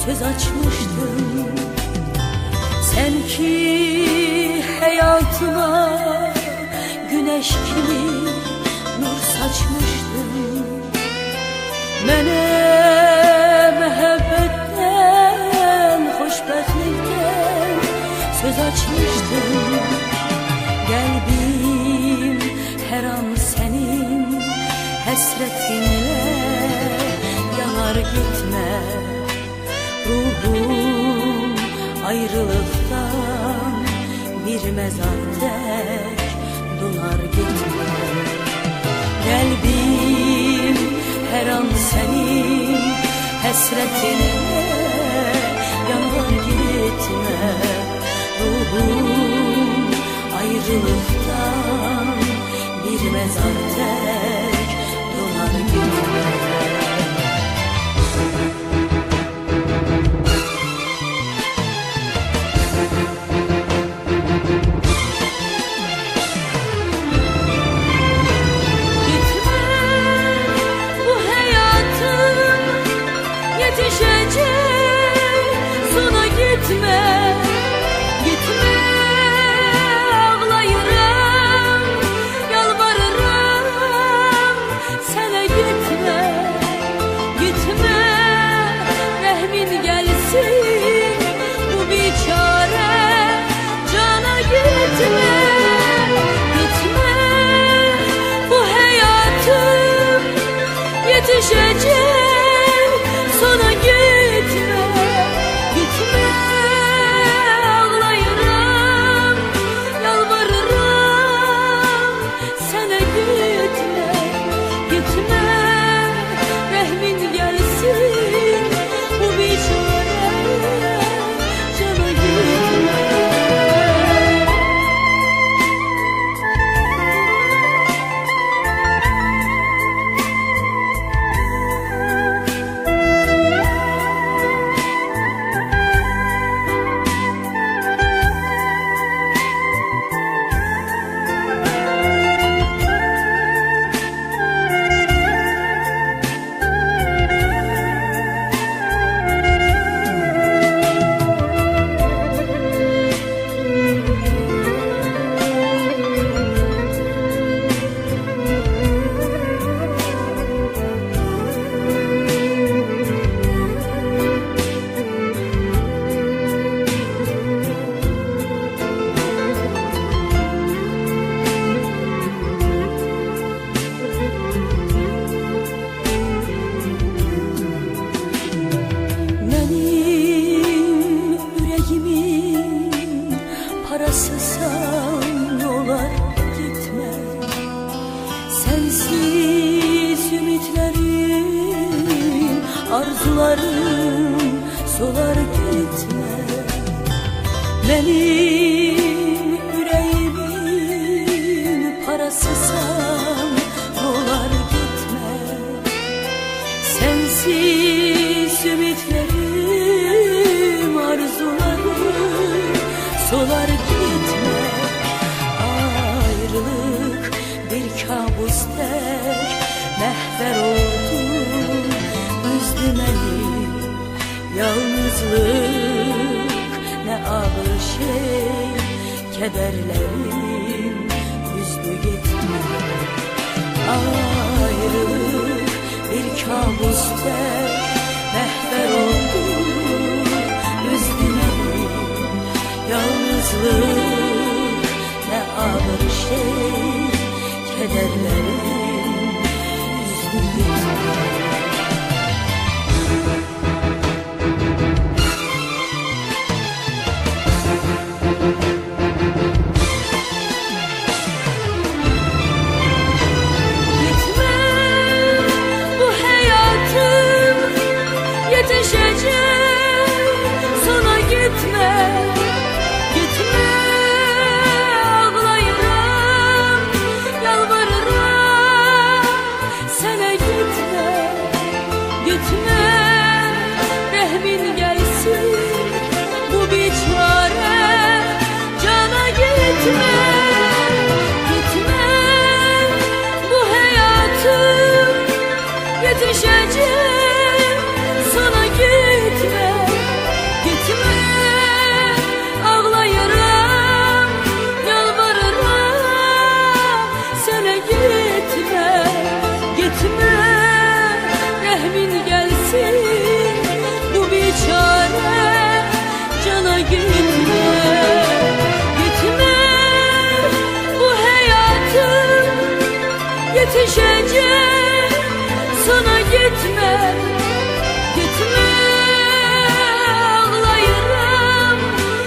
söz açmıştım. Sen ki hayatıma güneş gibi nur saçmıştın. Mənə məhəbbətdən, xoşbəxtlikdən söz açmışdın. Qəlbim hər an sənin həsrətinlə yanar gitmə. Ruhum ayrılıqdan bir məzar tək donar gitmə. Qəlbim hər an sənin həsrətinlə yanar gitmə. Ruhum ayrılıqdan bir məzar tək donar gitmə. Yetişecek sona gitme, gitme. Ağlayırım, yalvarırım sana gitme, gitme. Rəhmin gelsin bu biçare cana gitme. Parasızsan olar gitme. Sensiz ümitlerim, arzularım solar gitme. Benim yüreğimin parasızsan olar gitme. Sensiz ümitlerim, arzularım solar gitme. Ayrılık bir kabus tek mehver oldu, üzdü beni. Yalnızlık ne ağır şey, kederlerim üzdü gitme. Ayrılık bir kabus tek mehver oldu, üzdü beni. Yalnızlık ne ağır şey, kederlerim üzdü gitme. Yetişecek sana gitme. yetişecek sana, gitme, gitme. Ağlayırım,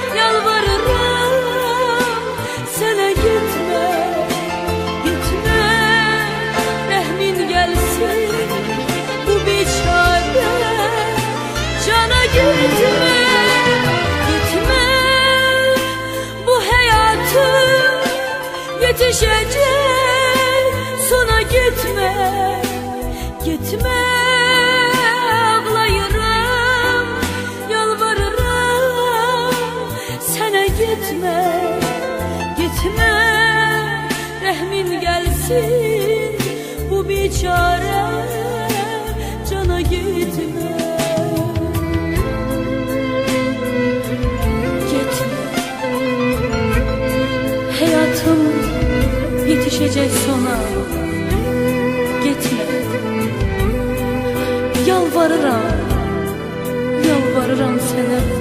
yalvarırım sana, gitme, gitme. Rəhmin gelsin bu biçare cana, gitme, gitme. Bu hayatım yetişecek sana, gitme, gitme. Ağlayırım, yalvarırım sana, gitme, gitme. Rəhmin gelsin bu biçare cana, gitme, gitme. Hayatım yetişecek sona, gitme. Yalvarıram, yalvarıram sana,